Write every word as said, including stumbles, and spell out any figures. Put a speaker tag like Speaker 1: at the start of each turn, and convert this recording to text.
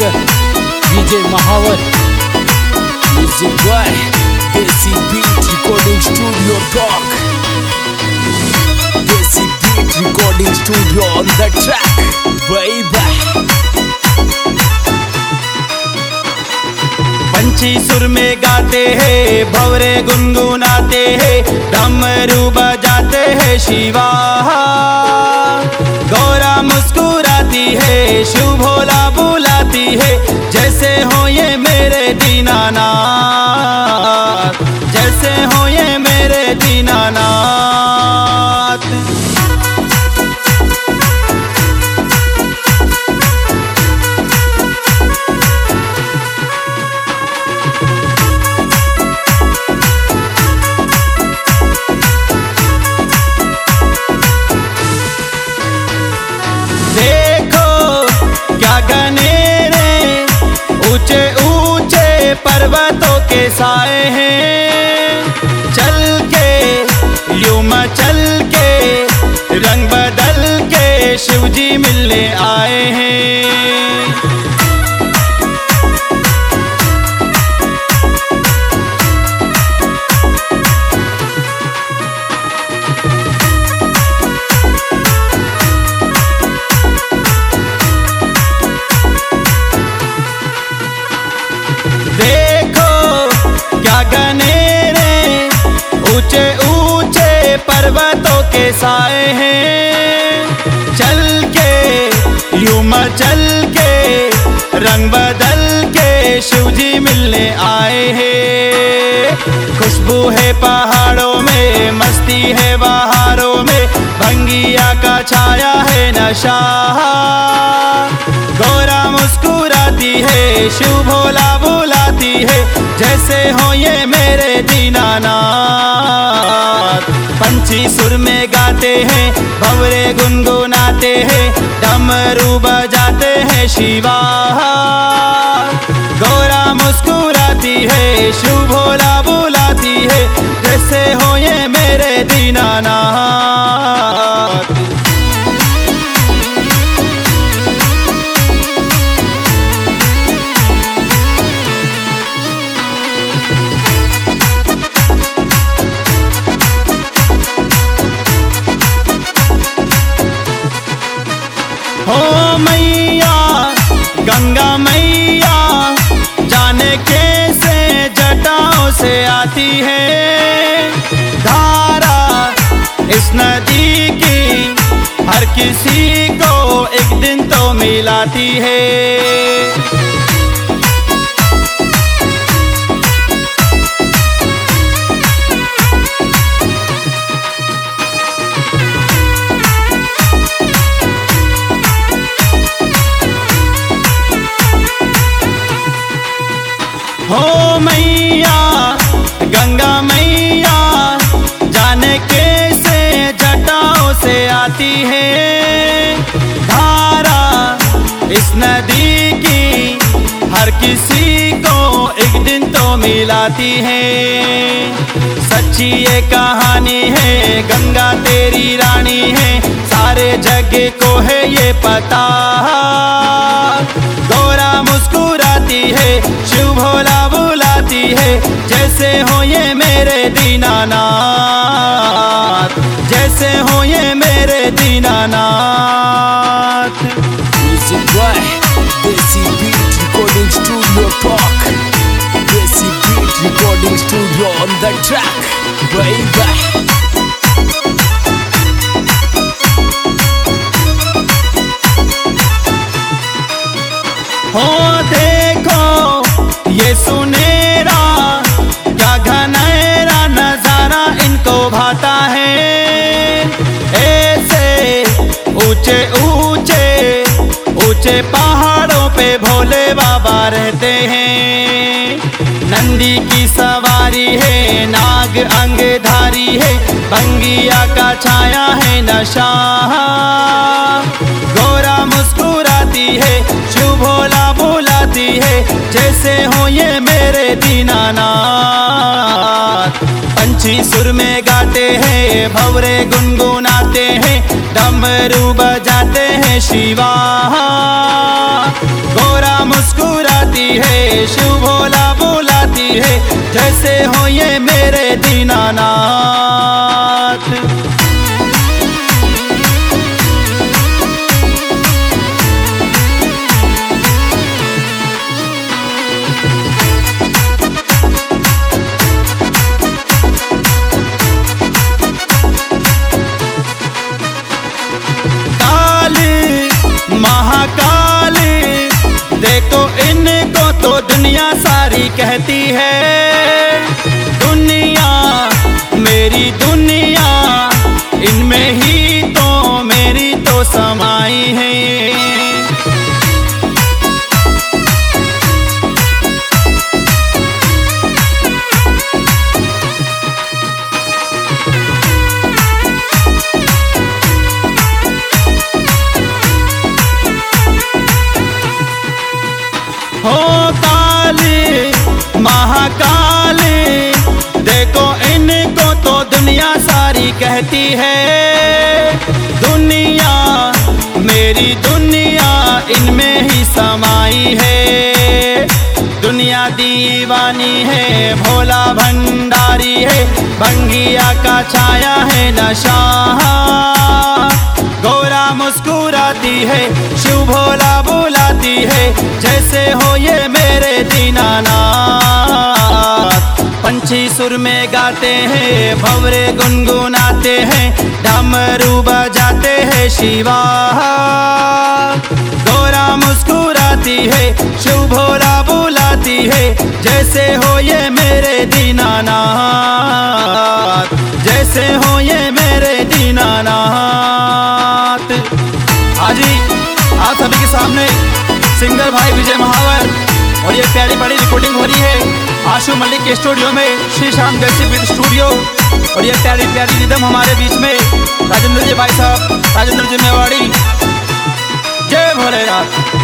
Speaker 1: Singer Vijay Mahawar, music by Desi beat recording studio Tonk, Desi beat recording studio on the track baby.
Speaker 2: पंछी सुर में गाते हैं, भंवरे गुनगुनाते हैं, डमरू बजाते हैं शिवा। गौरा मुस्कुराती है, शिव भोला बुलाती है, जैसे हो ये मेरे दीनानाथ, जैसे हो ये मेरे दीनानाथ। घनेरे ऊंचे ऊंचे पर्वतों के साए हैं, चल के यूं चल के रंग बदल के शिवजी मिलने आए हैं। घनेरे ऊंचे ऊंचे पर्वतों के साए हैं, चल के यूं चल के रंग बदल के शिवजी मिलने आए हैं। खुशबू है पहाड़ों में, मस्ती है बहारों में, भंगिया का छाया है नशा। गौरा मुस्कुराती है, शिव भोला बुलाती है, जैसे हो ये मेरे दीनानाथ। पंछी सुर में गाते हैं, भंवरे गुनगुनाते हैं, डमरू बजाते हैं शिवा। गौरा मुस्कुराती है, शिव भोला बुलाती है, जैसे हो ये मेरे दीनानाथ। हो मैया गंगा मैया, जाने कैसे जटाओं से आती है धारा इस नदी की, हर किसी को एक दिन तो मिलाती है। हो मैया गंगा मैया, जाने कैसे जटाओं से आती है धारा इस नदी की, हर किसी को एक दिन तो मिलाती है। सच्ची ये कहानी है, गंगा तेरी रानी है, सारे जग को है ये पता। गौरा मुस्कुराती है, शिव भोला बुलाती है, जैसे हो ये मेरे दीनानाथ, जैसे हो ये मेरे Dinanath.
Speaker 1: Music by Desi beat recording studio Tonk, Desi beat recording studio on the track baby.
Speaker 2: हो देखो ये सुनेरा, क्या घनेरा नजारा इनको भाता है। ऐसे ऊंचे ऊंचे ऊंचे पहाड़ों पे भोले बाबा रहते हैं। नंदी की सवारी है, नाग अंगधारी है, भंगिया का छाया है नशा। गौरा मुस्कुराती है, शिव भोला बुलाती है, जैसे हो ये मेरे दीनानाथ। पंछी सुर में गाते हैं, भंवरे गुनगुनाते हैं, डमरू बजाते हैं शिवा। गौरा मुस्कुराती है, शिव भोला बुलाती है, जैसे हो ये मेरे दीनानाथ। महाकाल देखो इनको तो दुनिया सारी कहती है, दुनिया मेरी दुनिया, इनमें ही तो मेरी तो समाई है। हो काली महाकाल देखो इनको तो दुनिया सारी कहती है, दुनिया मेरी दुनिया, इनमें ही समाई है। दुनिया दीवानी है, भोला भंडारी है, भंगिया का छाया है नशा, गौरा मुस्कुराती है, शिव भोला बुलाती है, जैसे हो ये मेरे दीनानाथ। पंछी सुर में गाते हैं, भंवरे गुनगुनाते हैं, डमरू बजाते हैं शिवा, गौरा मुस्कुराती है, शिव भोला बुलाती है, जैसे हो ये मेरे दीनानाथ, जैसे हो ये मेरे दीनानाथ। आज ही आप सभी के सामने सिंगर भाई विजय महावर और ये प्यारी प्यारी रिकॉर्डिंग हो रही है आशु मलिक के स्टूडियो में, श्री श्याम देसी बीट स्टूडियो। और ये प्यारी प्यारी रिदम हमारे बीच में राजेंद्र जी भाई साहब, राजेंद्र जी मेवाड़ी। जय भोलेनाथ।